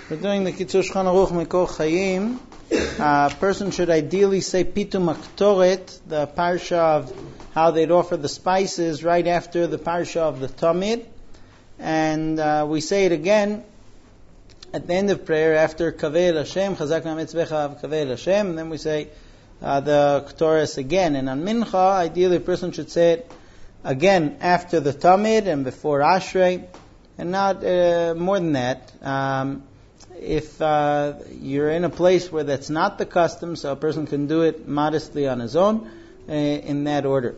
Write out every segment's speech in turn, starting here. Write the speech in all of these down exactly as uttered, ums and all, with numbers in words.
We're doing the Kitzur Shulchan Aruch Mikor Chaim. A person should ideally say Pitum Aktoret, the parsha of how they'd offer the spices, right after the parsha of the Tamid. And uh, we say it again at the end of prayer after Kaveh El Hashem, Chazak Na'amitzvecha Kaveh El Hashem, and then we say uh, the Ktores again. And on Mincha, ideally a person should say it again after the Tamid and before Ashrei, and not uh, more than that. Um, if uh, you're in a place where that's not the custom, so a person can do it modestly on his own, uh, in that order.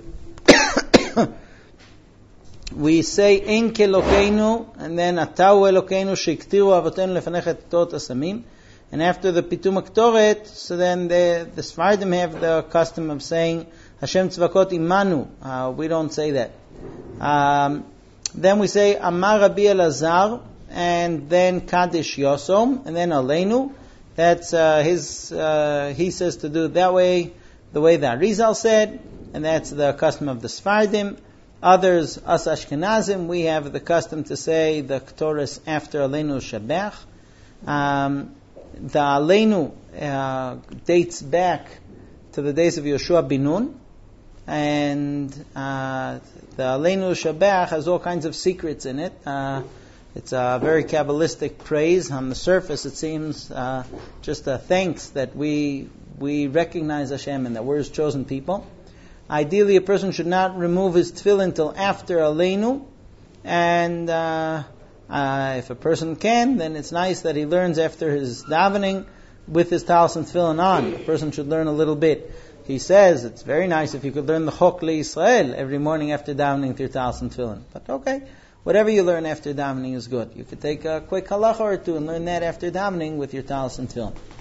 We say Ein Kelokeinu, and then Atau Elokeinu Shiktiru Avotenu Lefanecha Et Torot Asamim, and after the Pitum Aktoret, so then the, the Sfardim have the custom of saying Hashem Tzvakot Imanu. Uh, we don't say that. Um, then we say Amar Rabbi Elazar, and then Kaddish Yosom, and then Aleinu. That's uh, his. Uh, he says to do it that way, the way that Arizal said, and that's the custom of the Sfardim. Others, us Ashkenazim, we have the custom to say the Ktoros after Aleinu Shabach. Um, the Aleinu uh, dates back to the days of Yoshua bin Nun, and uh, the Aleinu Shabach has all kinds of secrets in it. Uh, it's a very Kabbalistic praise. On the surface, it seems uh, just a thanks that we we recognize Hashem and that we're His chosen people. Ideally, a person should not remove his tefillin until after Aleinu, and uh, uh, if a person can, then it's nice that he learns after his davening with his talis and tefillin on. A person should learn a little bit. He says it's very nice if you could learn the Chok LeYisrael every morning after davening with your talis and tefillin. But okay, whatever you learn after davening is good. You could take a quick halacha or two and learn that after davening with your talis and tefillin.